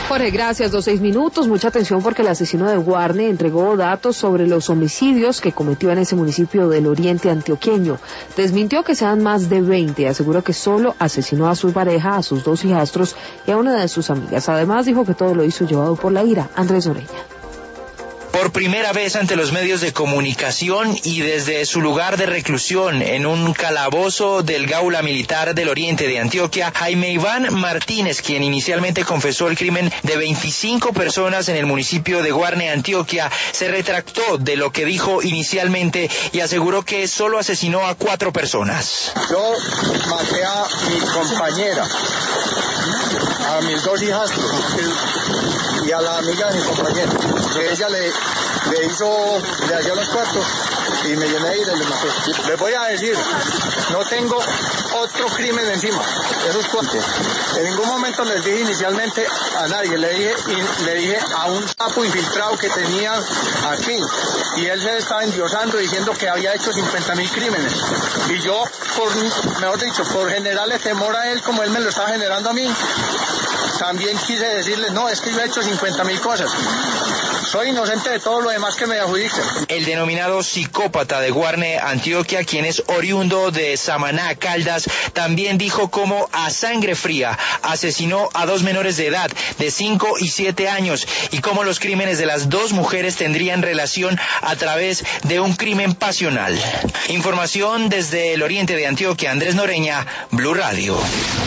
Jorge, gracias. 6 minutos. Mucha atención porque el asesino de Guarne entregó datos sobre los homicidios que cometió en ese municipio del oriente antioqueño. Desmintió que sean más de 20. Aseguró que solo asesinó a su pareja, a sus 2 hijastros y a una de sus amigas. Además dijo que todo lo hizo llevado por la ira. Andrés Oreña. Por primera vez ante los medios de comunicación y desde su lugar de reclusión en un calabozo del Gaula Militar del Oriente de Antioquia, Jaime Iván Martínez, quien inicialmente confesó el crimen de 25 personas en el municipio de Guarne, Antioquia, se retractó de lo que dijo inicialmente y aseguró que solo asesinó a 4 personas. Yo maté a mi compañera, a mis 2 hijastros y a la amiga de mi compañera. Ella le halló los cuartos y me llené de ira y le maté. Les voy a decir, no tengo otro crimen encima, esos 4. En ningún momento les dije inicialmente a nadie, le dije a un sapo infiltrado que tenía aquí, y él se estaba endiosando diciendo que había hecho 50.000 crímenes. Y yo, por generarle temor a él como él me lo estaba generando a mí, también quise decirle, no, es que yo he hecho 50.000 cosas. Soy inocente de todo lo demás que me adjudiquen. El denominado psicópata de Guarne, Antioquia, quien es oriundo de Samaná, Caldas, también dijo cómo a sangre fría asesinó a 2 menores de edad de 5 y 7 años y cómo los crímenes de las 2 mujeres tendrían relación a través de un crimen pasional. Información desde el oriente de Antioquia, Andrés Noreña, Blue Radio.